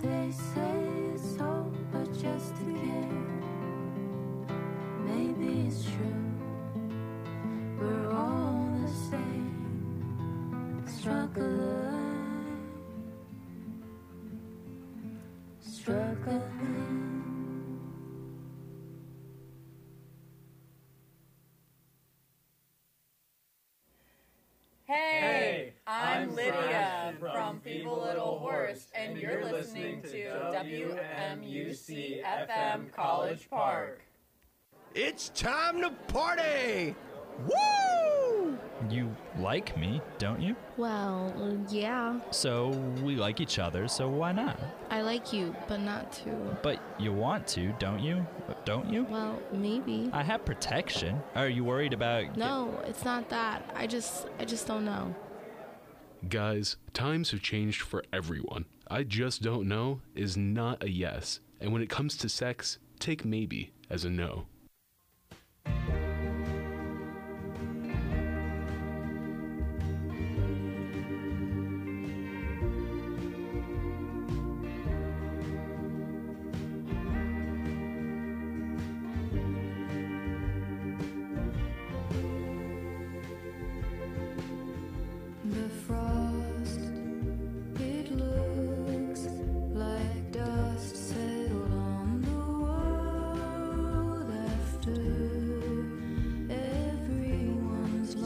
They say it's all but just a game. Maybe it's true. We're all the same. Struggling. Hey, I'm Lydia from Feeble Little Horse, and you're listening to WMUC FM College Park. It's time to party! Woo! You like me, don't you? Well, yeah. So we like each other, so why not? I like you, but not to. But you want to, don't you? Don't you? Well, maybe. I have protection. Are you worried about... No, it's not that. I just don't know. Guys, times have changed for everyone. I just don't know is not a yes. And when it comes to sex, take maybe as a no. The frost, it looks like dust settled on the world after everyone's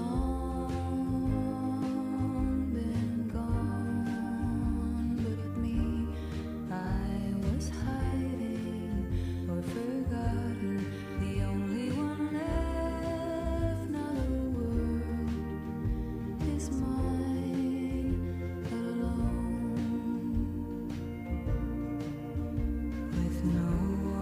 long been gone. But me, I was hiding or forgotten, the only one left. Now the world is mine alone, with no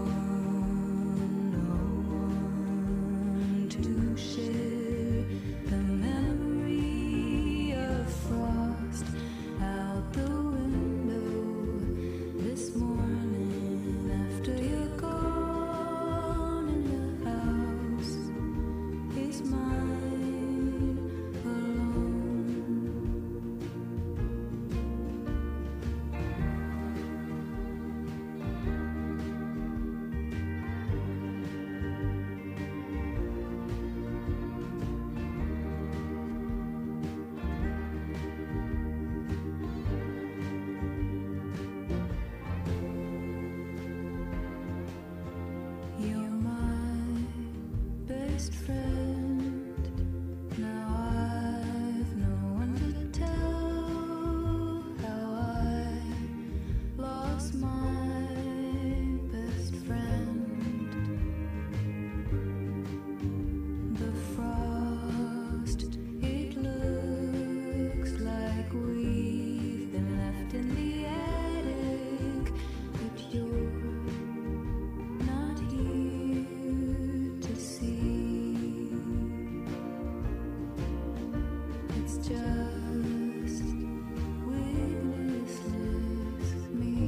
one to share the memory of frost out the window this morning after you're gone, and the house is mine alone. You're my best friend. Now I've no one to tell how I lost my best friend. The frost, it looks like we've been left in the attic, but you're not here to see. It's just witnessless me.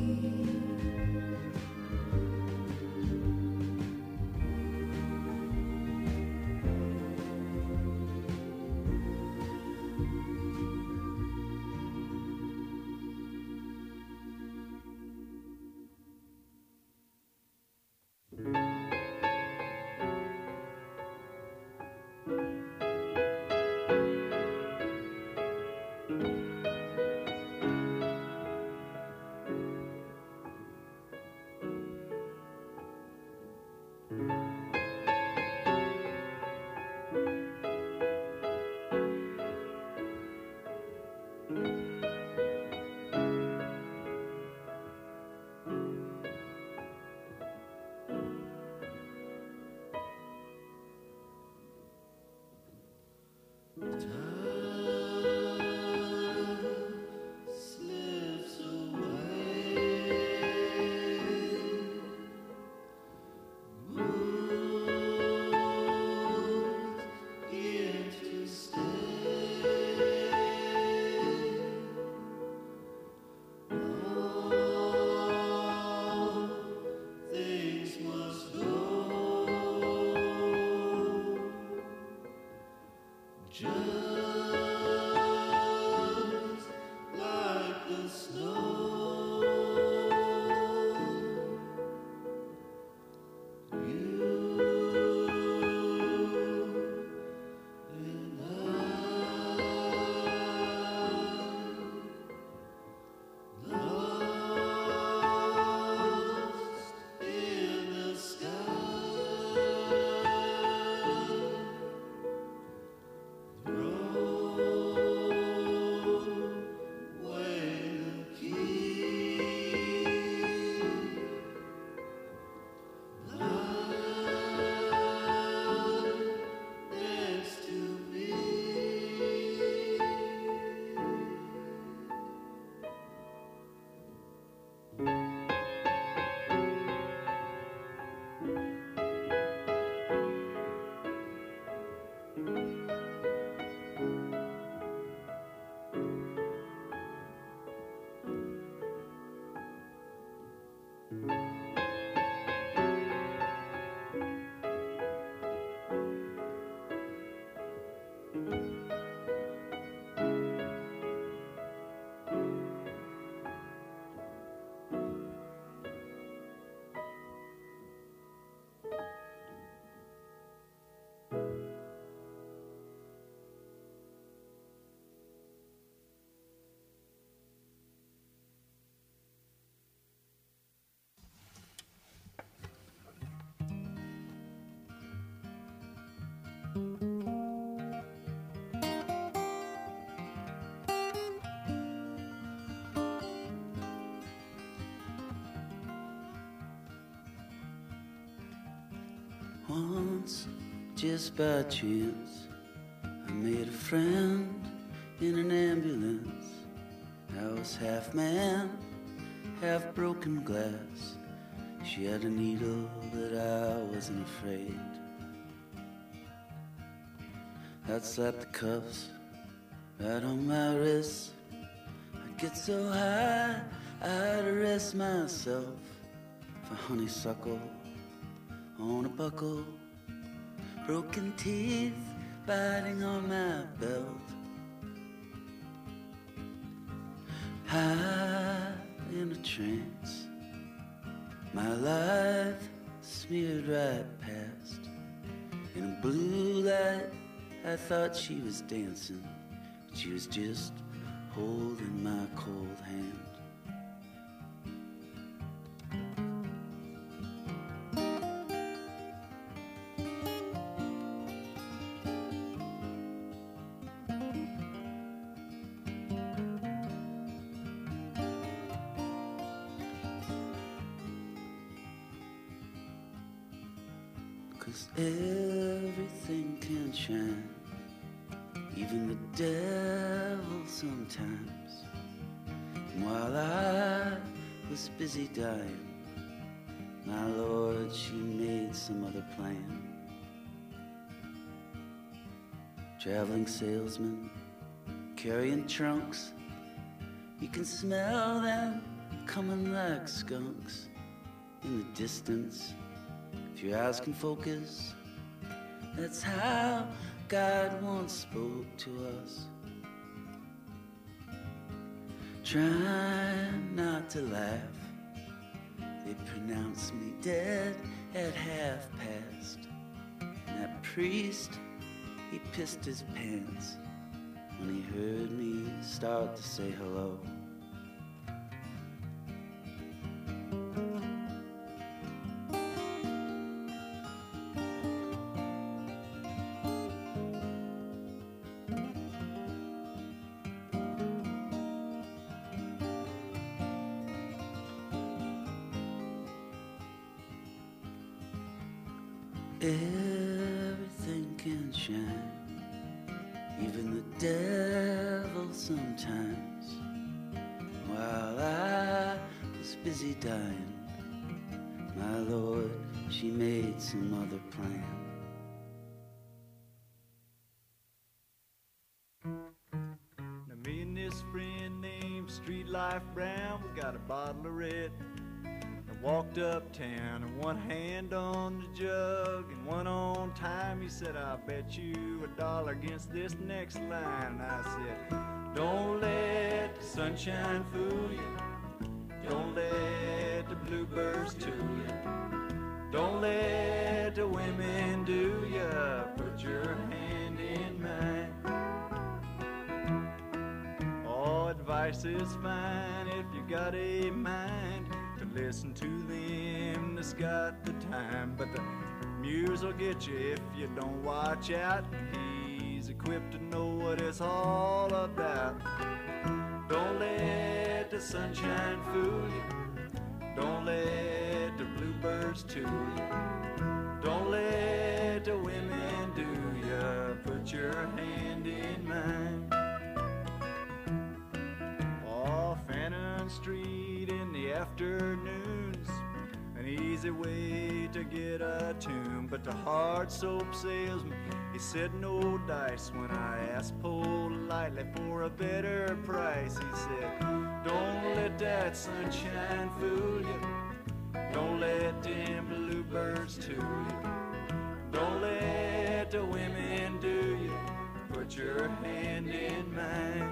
Once, just by chance, I made a friend in an ambulance. I was half man, half broken glass. She had a needle, but I wasn't afraid. I'd slap the cuffs right on my wrist. I'd get so high, I'd arrest myself for honeysuckle on a buckle, broken teeth biting on my belt. High in a trance, my life smeared right past. In a blue light, I thought she was dancing, but she was just holding my cold hand. 'Cause everything can shine, even the devil sometimes. And while I was busy dying, my Lord, she made some other plan. Traveling salesman, carrying trunks, you can smell them coming like skunks in the distance. If your eyes can focus, that's how God once spoke to us. Trying not to laugh, they pronounced me dead at half past. And that priest, he pissed his pants when he heard me start to say hello. Everything can shine, even the devil sometimes. While I was busy dying, my Lord, she made some other plan. Now me and this friend named Street Life Brown, we got a bottle of red. Walked uptown and one hand on the jug and one on time. He said, I'll bet you $1 against this next line. And I said, don't let the sunshine fool you. Don't let the bluebirds tool you. Don't let the women do you. Put your hand in mine. All advice is fine if you got a mind. Listen to them that's got the time, but the muse will get you if you don't watch out. He's equipped to know what it's all about. Don't let the sunshine fool you. Don't let the bluebirds tool you. Don't let the women do you. Put your hand in mine. Off Annan Street in the afternoons, an easy way to get a tune. But the hard soap salesman, he said no dice. When I asked politely for a better price, he said, don't let that sunshine fool you. Don't let them bluebirds tool you. Don't let the women do you. Put your hand in mine.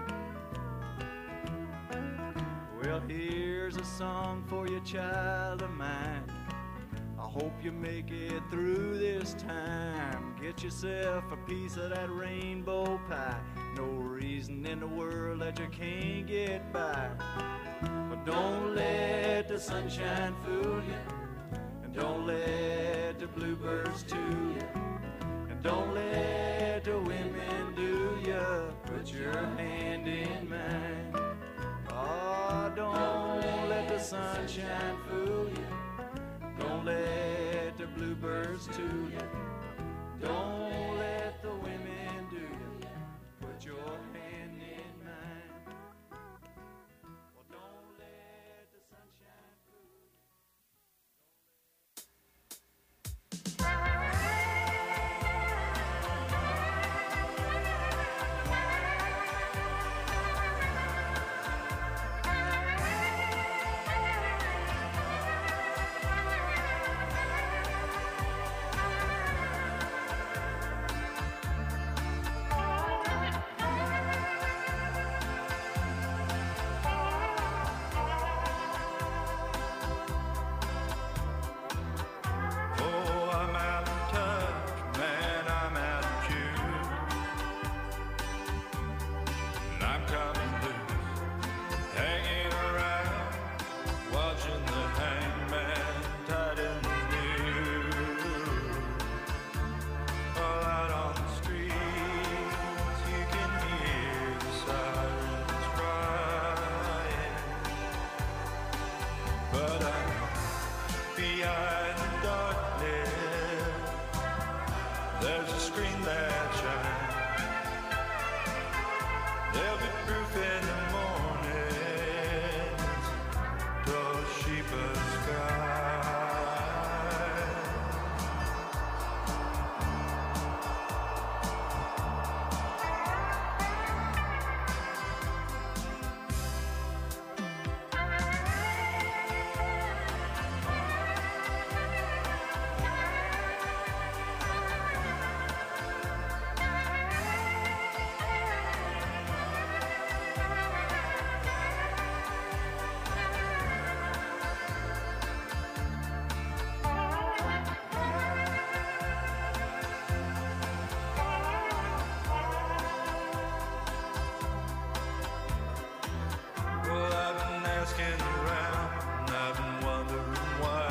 Well, here's a song for you, child of mine. I hope you make it through this time. Get yourself a piece of that rainbow pie. No reason in the world that you can't get by. But don't let the sunshine fool you. And don't let the bluebirds tool you. And don't let the women do you. Put your hand in mine. Oh, don't let the sunshine fool you. Don't let the bluebirds tool you. But I know behind the darkness there's a screen that shines. There'll be proof in the morning, those sheepless skies. Well, I've been asking around, and I've been wondering why.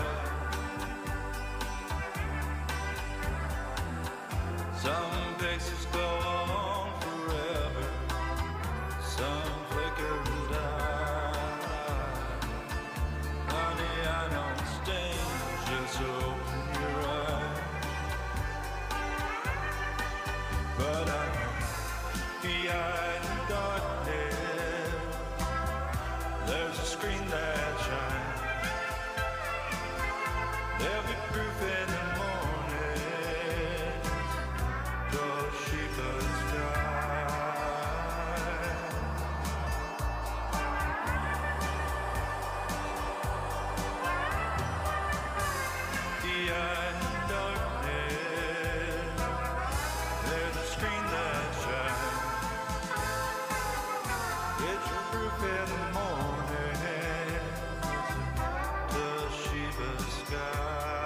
Some faces go on forever, some flicker and die. Honey, I know it's dangerous, just open your eyes. But I know behind the darkness there's a screen that shines. There'll be proof in the morning, those sheepless skies. Behind the darkness there's a screen that shines. It's proof in the morning, the sheepless sky.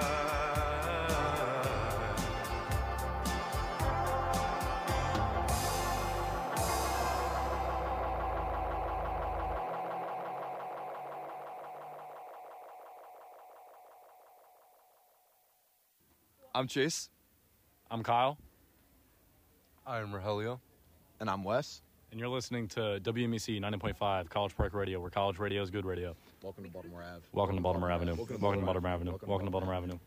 I'm Chase. I'm Kyle. I'm Rogelio. And I'm Wes. And you're listening to WMEC 90.5 College Park Radio, where college radio is good radio. Welcome to Baltimore Ave. Welcome to Baltimore Avenue. Welcome to Baltimore Avenue. Welcome to Baltimore Avenue.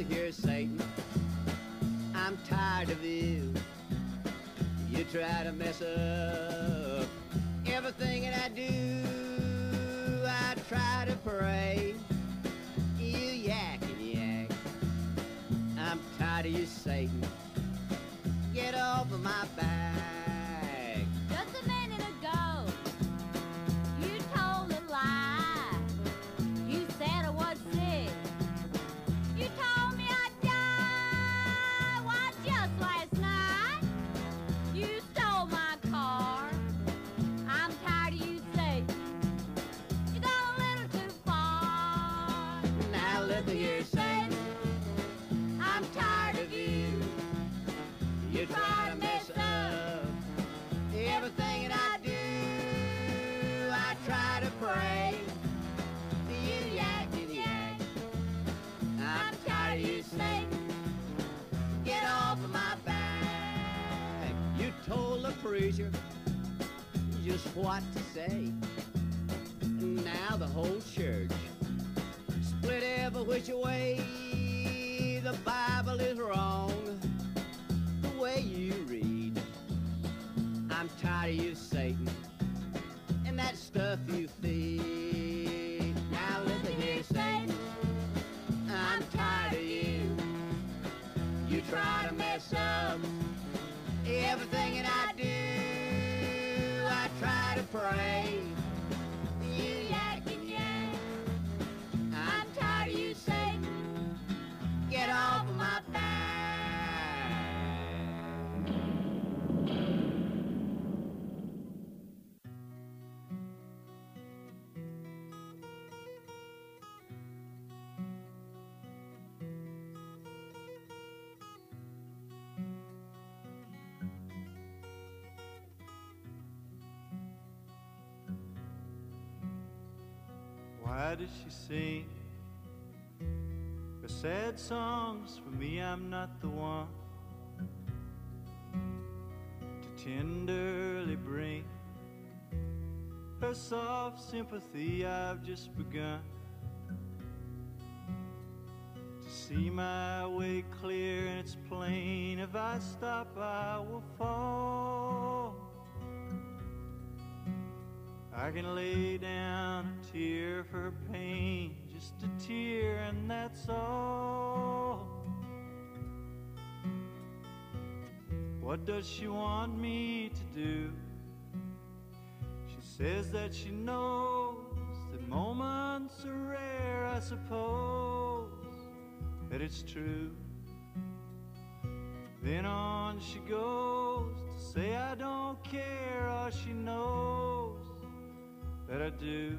hear Satan. I'm tired of you. You try to mess up everything that I do. I try to pray. You yak and yak. I'm tired of you, Satan. Get off of my back. Just a minute ago, you told a lie. You said I was sick. You told me I'd die. Why, just last night, you stole my car. I'm tired of you, Satan. You go a little too far. Now look here, Satan. I'm tired of you. You try to mess up everything that I do. I try to pray. You yak and yak. I'm tired of you, Satan. Get off of my back. You told the preacher just what to say. Now the whole church split every which way. The Bible is wrong the way you read. I'm tired of you, Satan, and that stuff you feed. Now listen here, Satan. I'm tired of you. You try to mess up everything that I do. I try to pray. You yak and yak. I'm tired of you, Satan. Get off of my back. Why does she sing her sad songs? For me, I'm not the one to tenderly bring her soft sympathy. I've just begun to see my way clear, and it's plain if I stop I will fall. I can lay down a tear for her pain, just a tear, and that's all. What does she want me to do? She says that she knows that moments are rare. I suppose that it's true. Then on she goes to say I don't care. All she knows that I do.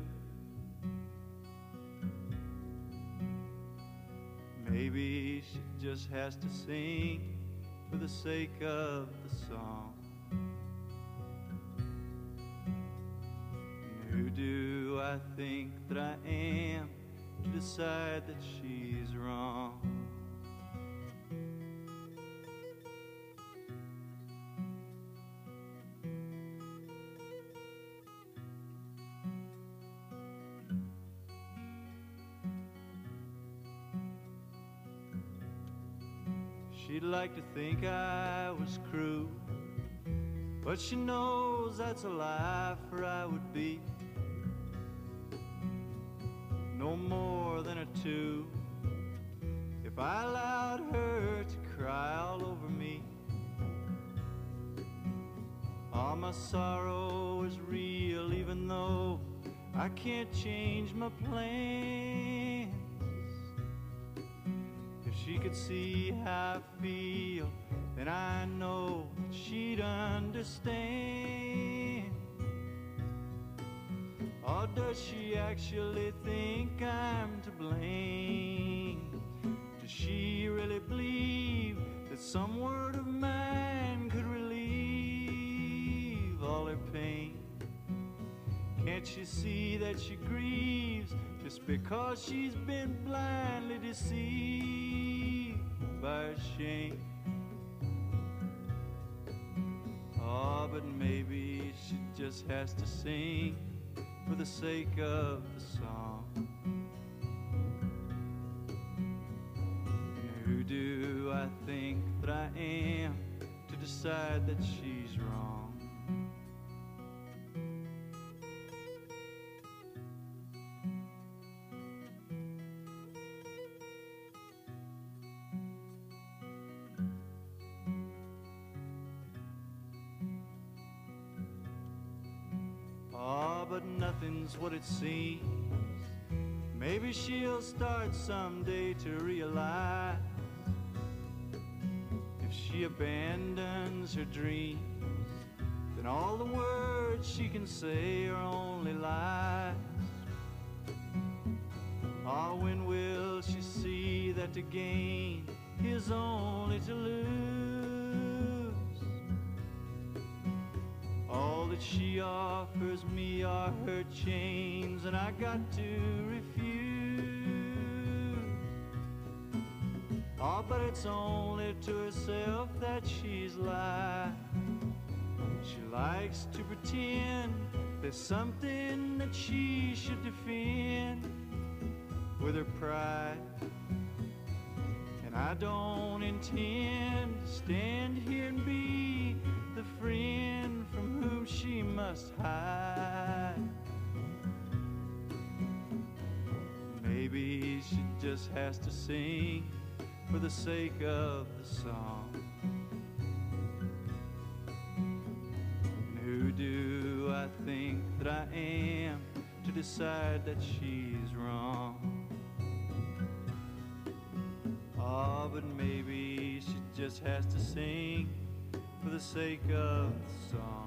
Maybe she just has to sing for the sake of the song. And who do I think that I am to decide that she's wrong? She'd like to think I was cruel, but she knows that's a lie, for I would be no more than a two if I allowed her to cry all over me. All my sorrow is real, even though I can't change my plans. If she could see how I feel, then I know that she'd understand. Or does she actually think I'm to blame? Does she really believe that some word of mine could relieve all her pain? Can't she see that she grieves just because she's been blindly deceived by her shame? Oh, but maybe she just has to sing for the sake of the song. And do I think that I am to decide that she's wrong? But nothing's what it seems. Maybe she'll start someday to realize if she abandons her dreams, then all the words she can say are only lies. Oh, when will she see that to gain is only to lose? All that she offers me are her chains, and I got to refuse. Oh, but it's only to herself that she's lied. She likes to pretend there's something that she should defend with her pride. And I don't intend to stand here and be the friend from whom she must hide. Maybe she just has to sing for the sake of the song. And who do I think that I am to decide that she's wrong? Oh, but maybe she just has to sing for the sake of the song.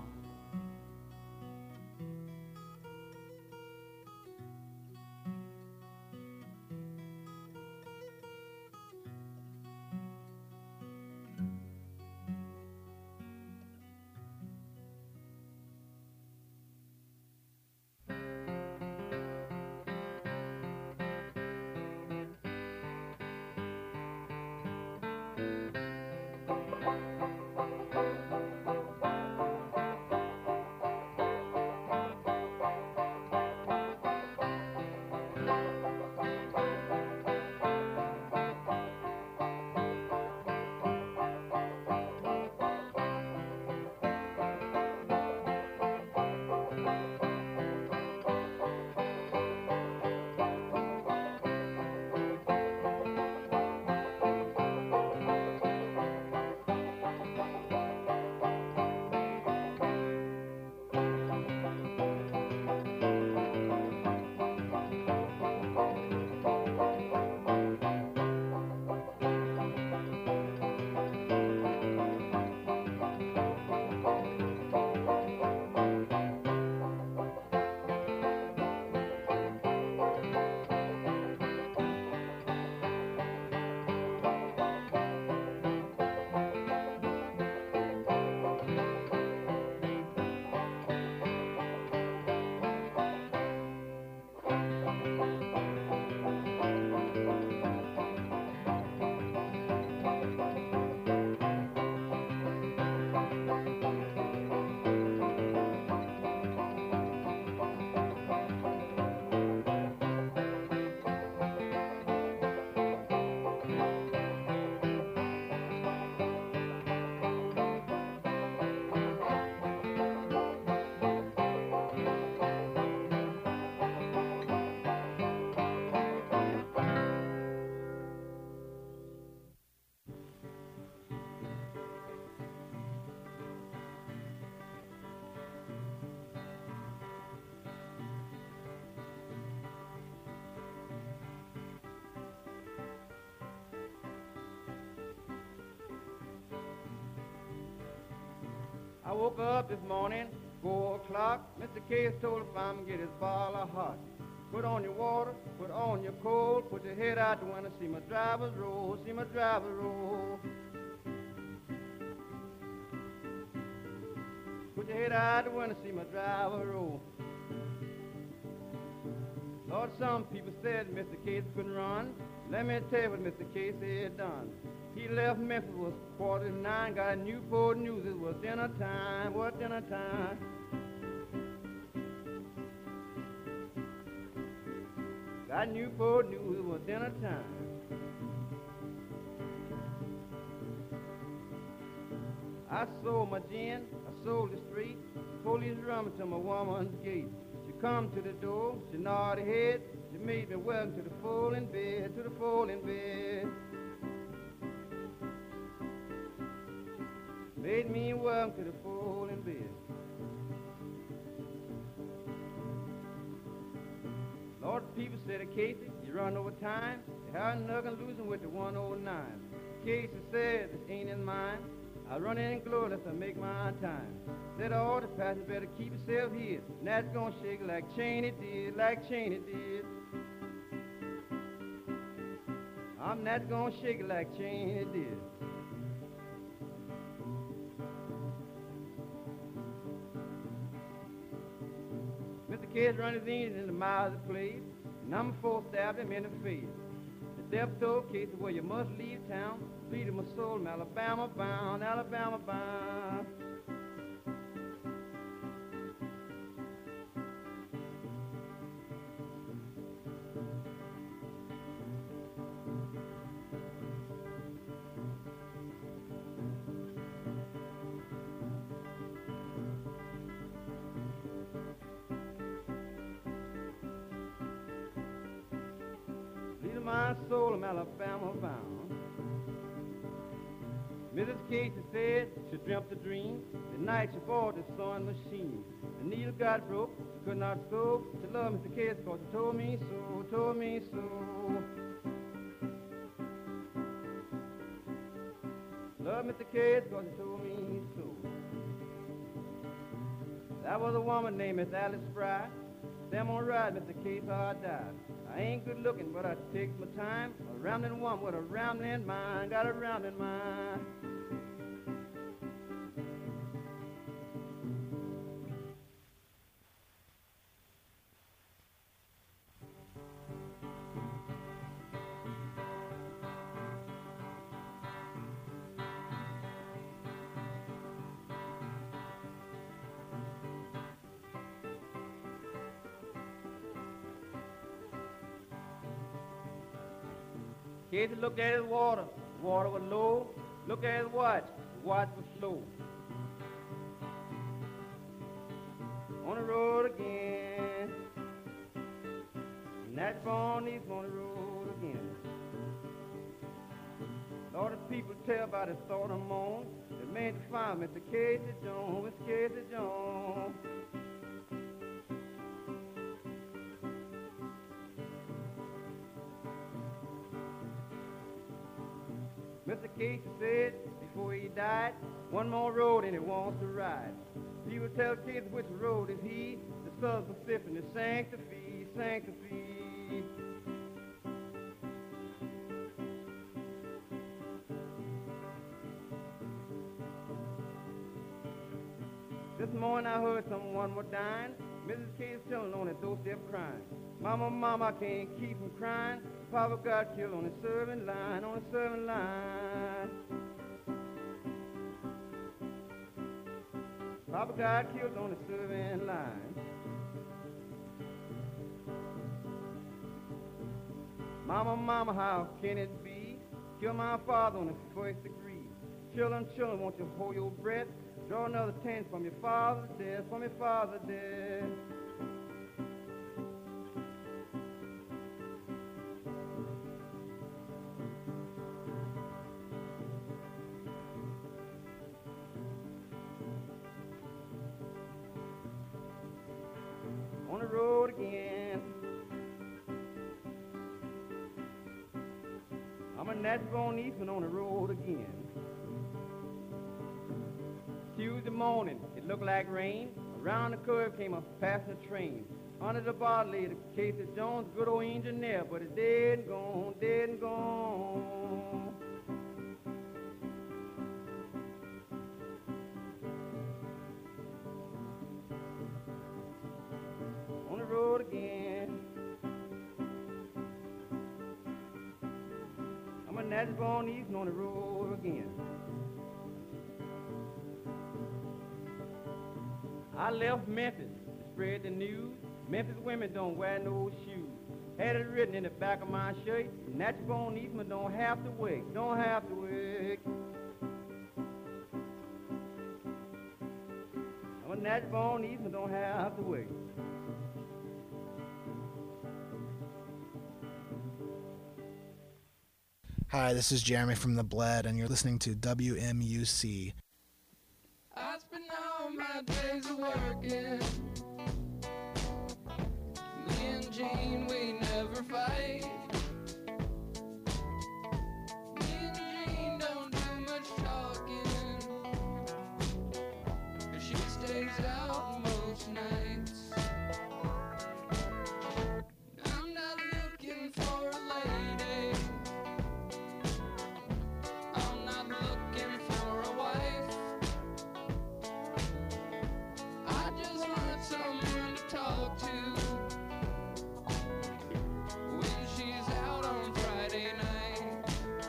I woke up this morning, 4 o'clock. Mr. Case told the farmer get his bottle of hot. Put on your water, put on your coal, put your head out the window, see my drivers roll, see my drivers roll. Put your head out the window, see my driver roll. Lord, some people said Mr. Case couldn't run. Let me tell you what Mr. Case had done. He left Memphis, was 49, got a Newport News, it was dinner time, what dinner time? Got Newport News, it was dinner time. I sold my gin, I sold it straight. Police run to my woman's gate. She come to the door, she nodded her head. She made me welcome to the folding bed, to the folding bed. Made me welcome to the folding bed. Lord, the people said, Casey, you run over time. They had nothing losing with the 109. Casey said, this ain't in mine. I run in and glory unless I make my time. Said all the passengers better keep yourself here. And that's gonna shake like Cheney did, like Cheney did. I'm not gonna shake it like Cheney did. Mr. Case run his engine in the miles of place. Number 4 stabbed him in the face. The devil told Casey, well, you must leave town. Bleeding my soul, I'm Alabama bound, Alabama bound. Bleeding my soul, I'm Alabama bound. Mrs. Casey said she dreamt a dream. The night she bought the sewing machine. The needle got broke, she could not sew. She loved Mr. Casey cause he told me so, told me so. Love Mr. Casey cause he told me so. That was a woman named Miss Alice Fry. Them on ride, Mr. Casey, how I died. I ain't good looking, but I take my time. A rambling woman with a rambling mind, got a rambling mind. Casey looked at his water, the water was low. Looked at his watch, the watch was slow. On the road again, and that born he's on the road again. Lord, the people tell about his thought and moan. They made to find Mr. Casey Jones, Mr. Casey Jones. Mr. Casey said before he died, one more road and he wants to ride. People tell Casey which road is he, the Southern Pacific and the Santa Fe, Santa Fe. This morning I heard someone was dying. Mrs. Casey telling on his doorstep crying. Mama, mama, I can't keep from crying. Papa got killed on the serving line, on the serving line. Papa got killed on the serving line. Mama, mama, how can it be? Kill my father on the first degree. Children, children, won't you hold your breath? Draw another 10 from your father's death, from your father's death. On the road again. I'm a natural Eastman on the road again. Tuesday morning, it looked like rain. Around the curve came a passenger train. Under the bar lay the Casey Jones, good old engineer, but it's dead and gone, dead and gone. On the road again. I'm a natural born Eastman on the road again. I left Memphis to spread the news. Memphis women don't wear no shoes. Had it written in the back of my shirt. Natural born Eastman don't have to work, don't have to work. natural born Eastman don't have to wait. Hi, this is Jeremy from The Bled, and you're listening to WMUC. I spend all my days working. Me and Jean, we never fight. Me and Jean don't do much talking. She stays out most nights. I'm not looking for a lady. I'm not looking for a wife. I just want someone to talk to when she's out on Friday night.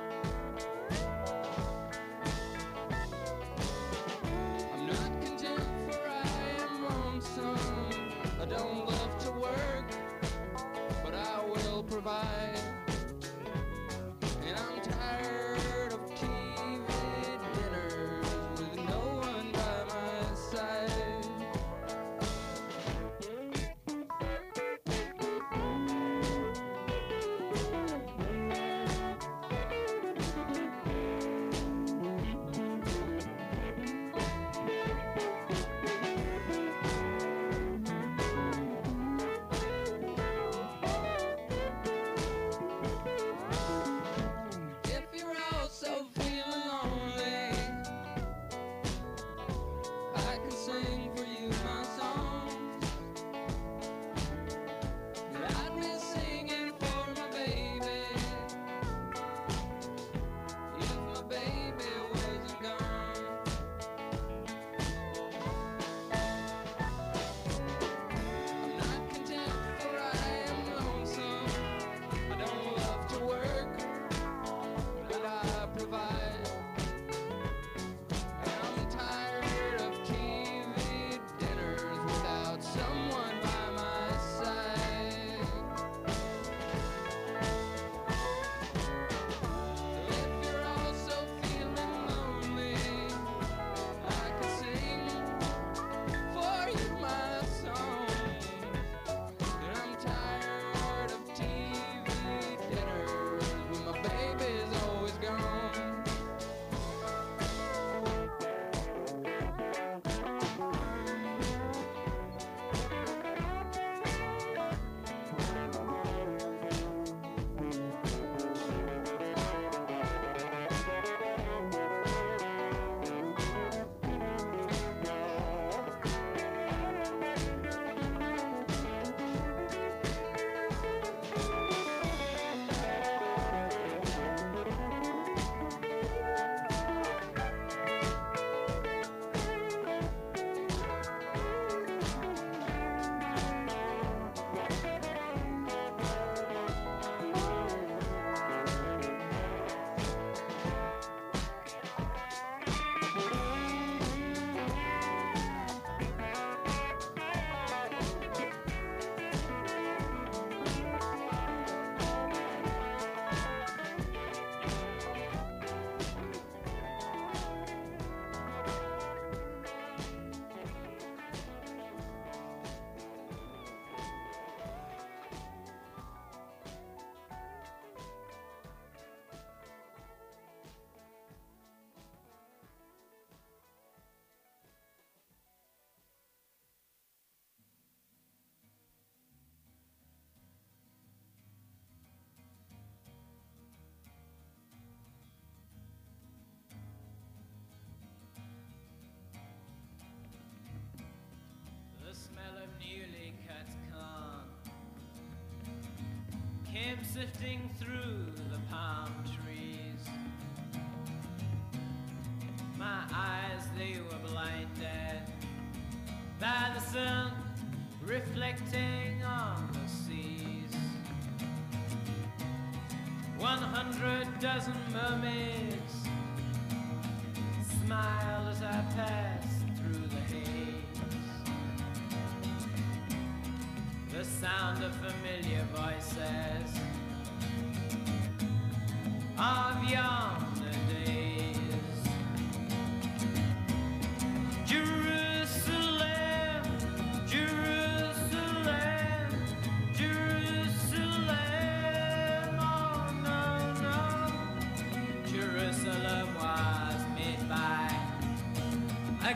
I'm not content for I am lonesome. I don't love to work, but I will provide. And I'm tired of TV dinners with no one by my side. If you're also feeling lonely, I can sing for you my songs. I'd be singing for my baby if my baby wasn't gone. I'm not content for I am lonesome. I don't love to work, but I provide. I'm tired of TV dinners without someone by my side. If you're also feeling lonely, I can sing for you my song. And I'm tired of TV dinners when my baby's always gone. The smell of newly cut corn came sifting through the palm trees. My eyes, they were blinded by the sun reflecting on the seas. 100 dozen mermaids smiled as I passed through the haze. The sound of familiar voices of yonder days. Jerusalem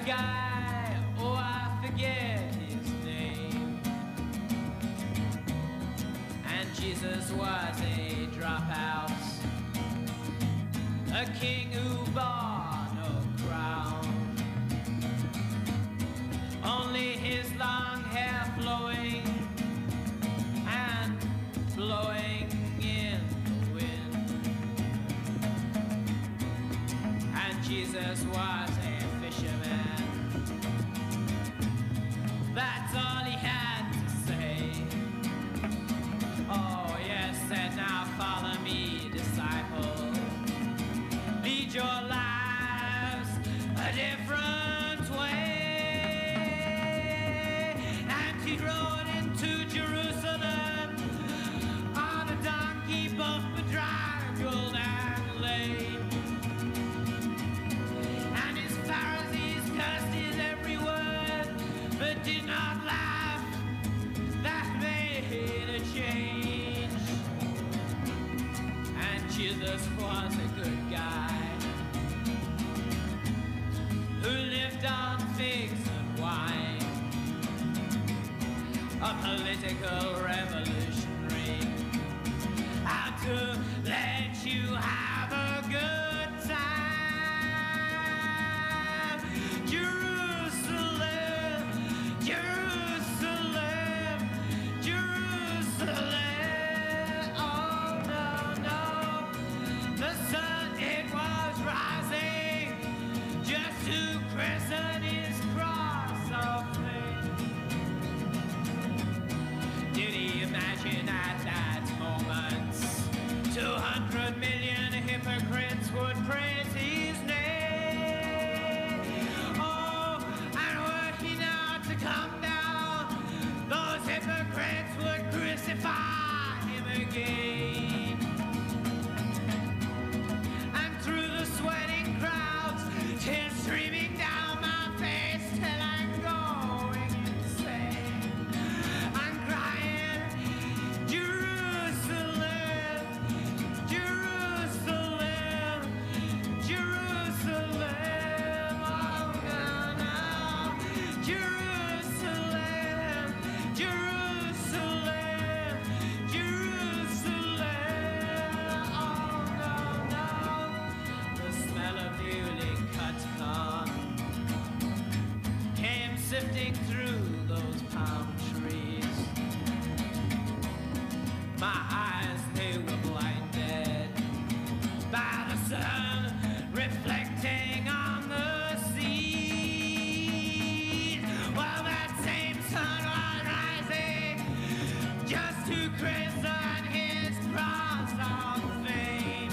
guy, oh I forget his name. And Jesus was a dropout, a king who bore no crown, only his long hair flowing and blowing in the wind. And Jesus was a fisherman, that's all he had to say. Oh yes, and now follow me, disciple. Lead your lives a different way. And he rode into Jerusalem on a donkey, both bedraggled and lame. And his Pharisees cursed his every word, but did not laugh. That made a change. And Jesus was a good guy who lived on figs and wine, a political revolutionary, how to let you have a good time. Jerusalem, Jerusalem, Jerusalem. Oh no, no, the sun it was rising just to christen his cross of flame. Did he imagine at that moment 200 million hypocrites would praise his name? Oh, and were he now to come down, those hypocrites would crucify him again. And through the sweating crowds, tears streaming down my face till I'm going insane. I'm crying, Jerusalem, Jerusalem, Jerusalem, oh no, no, Jerusalem, Jerusalem, Jerusalem, oh no, no, the smell of newly cut corn came sifting through those palm trees. My eyes, they were blinded by the sun reflecting on the sea. While that same sun was rising just to christen his cross of fame.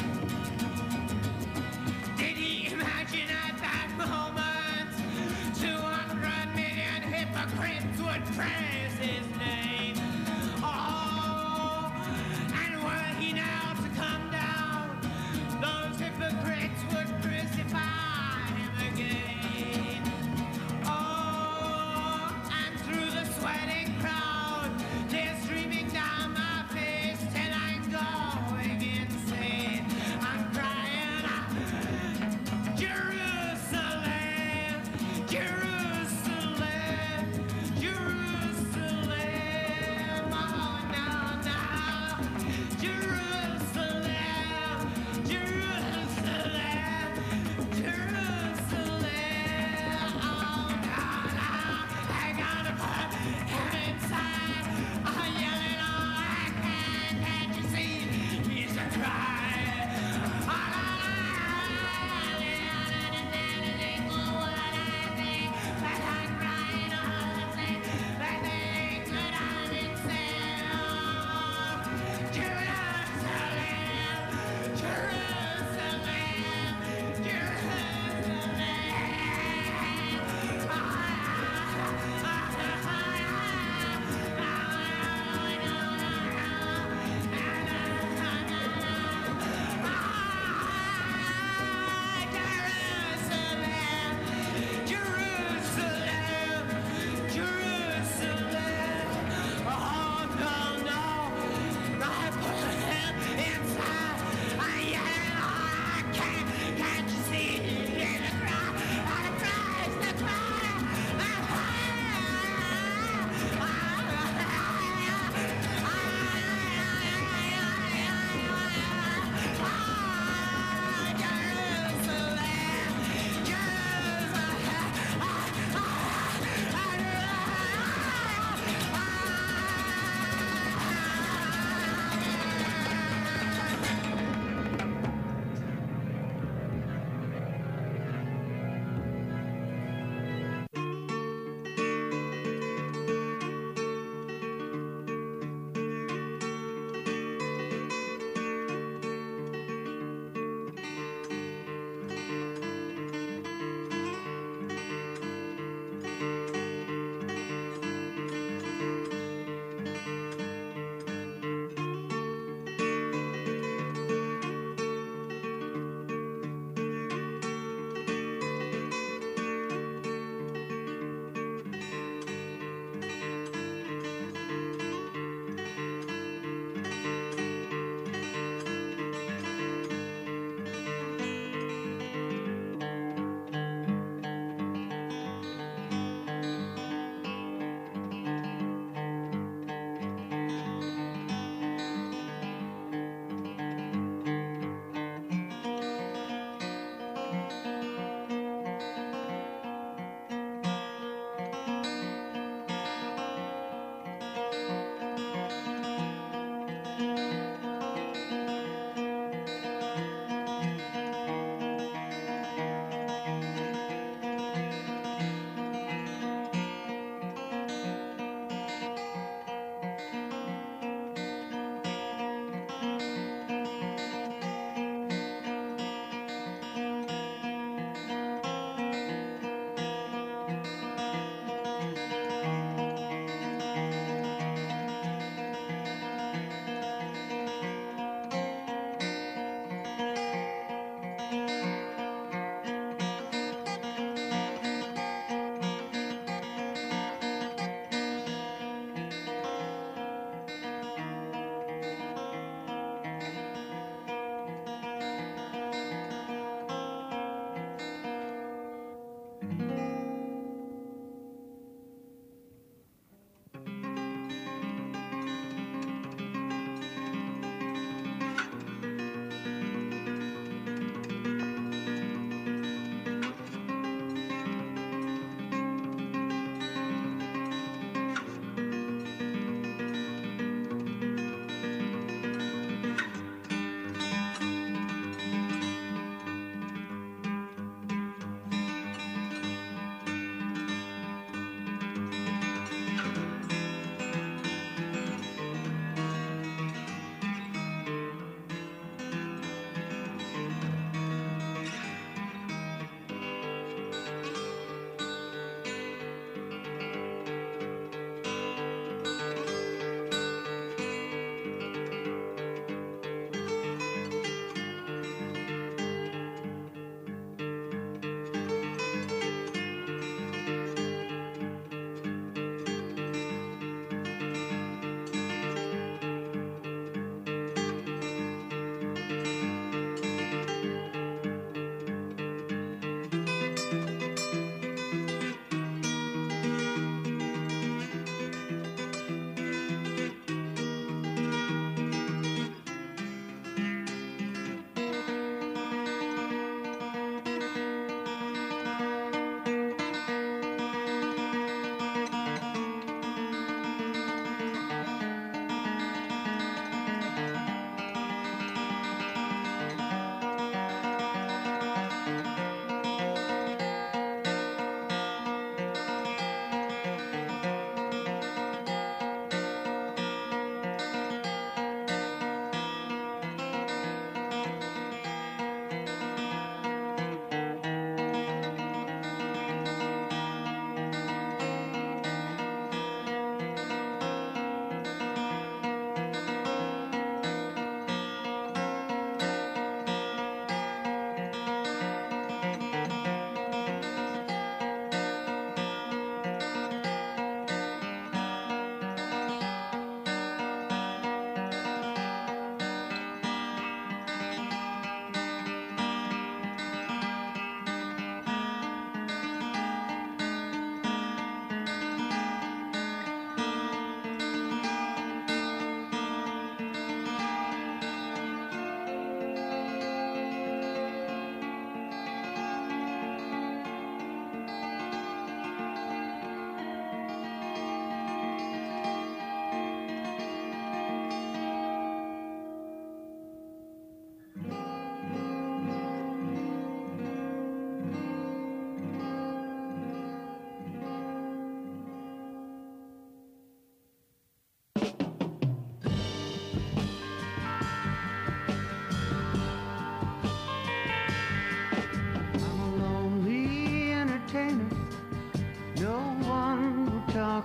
Did he imagine at that moment 200 million hypocrites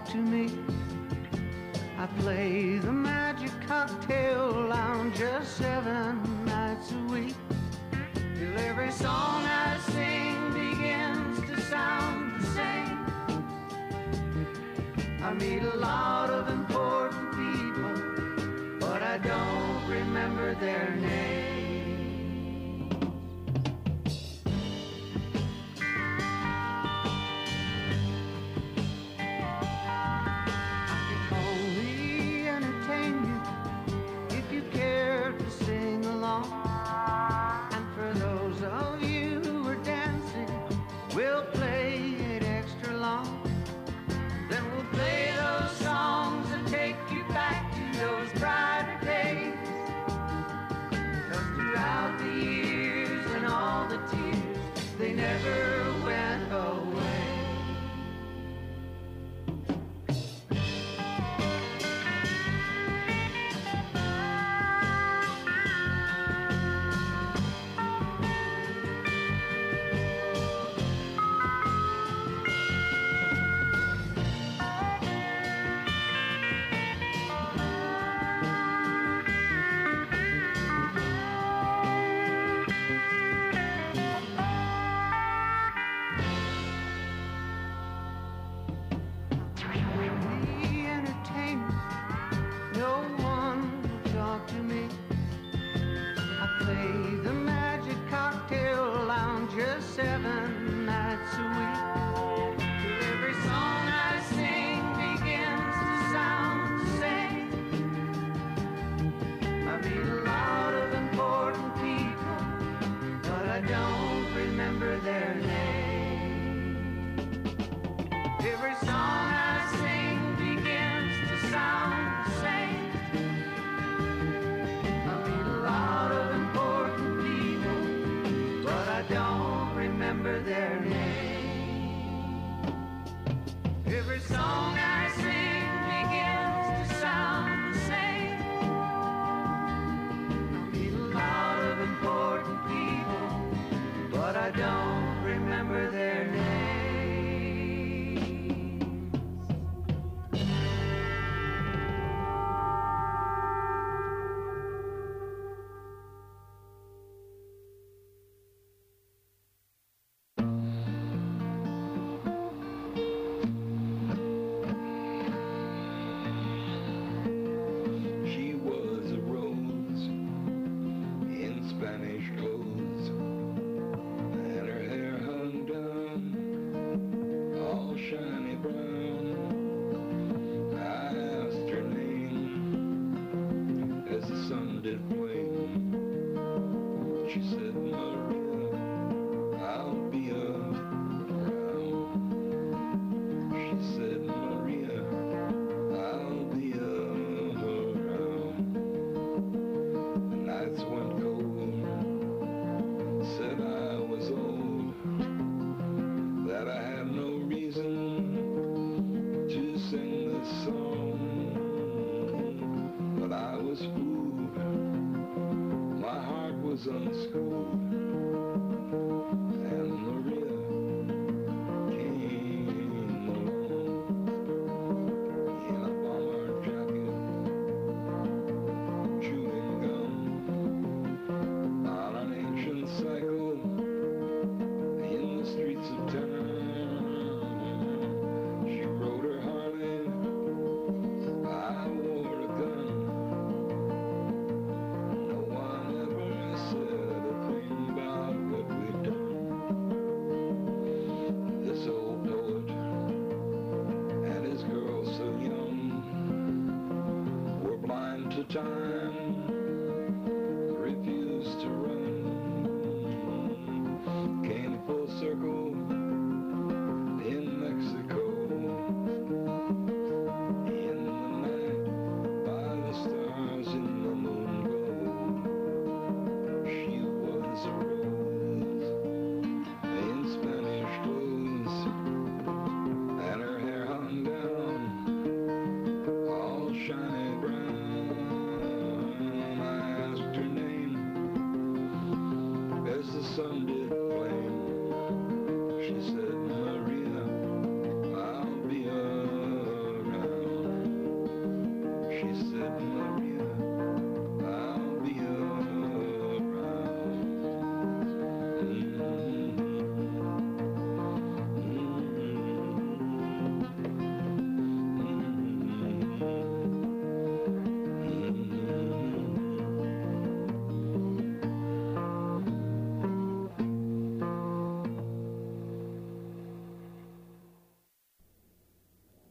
to me. I play the Magic Cocktail Lounge just 7 nights a week. Till every song I sing begins to sound the same. I meet a lot of important people, but I don't remember their names.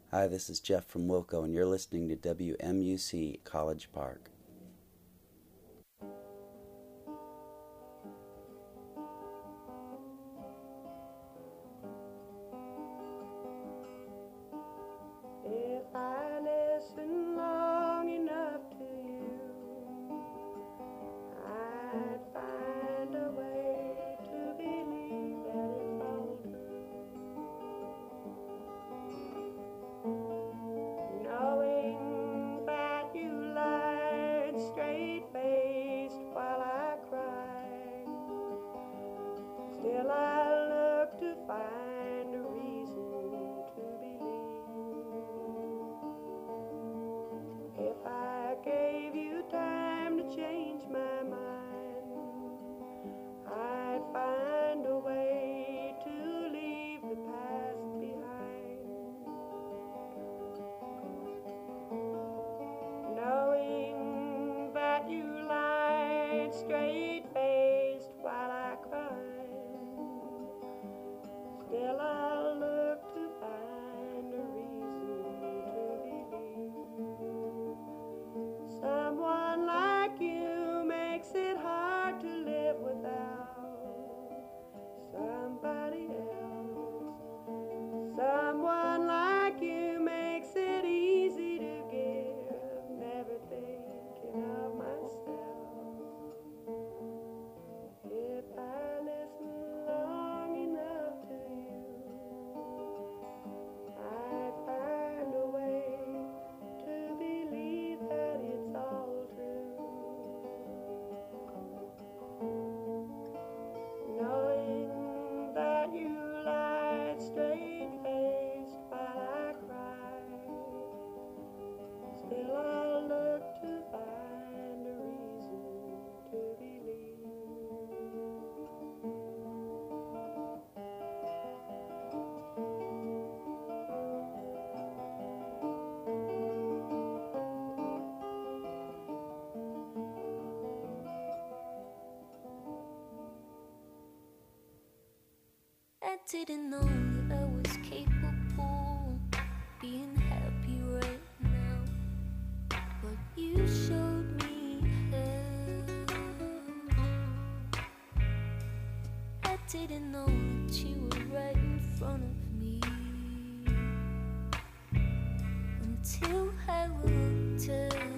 Hi, this is Jeff from Wilco, and you're listening to WMUC College Park. If I listen long enough to you, I'd find a way to believe that it's all true. Knowing that you lied straight-faced while I cried, still I look to find a reason to believe. If I gave you time to change my mind, I'd find a way to leave the past behind. Knowing that you lied straight-faced while I cried, still I'll look to find a reason to believe. Someone like you makes it hard to live without somebody else. Someone like you makes it easy to give, never thinking of myself. If I listen long enough to you, I'd find a way to believe that it's all true. Knowing that you lied straight-faced while I cried, still I'll look to find a reason to believe. I didn't know that I was capable of being happy right now, but you showed me how. I didn't know that you were right in front of me until I looked up.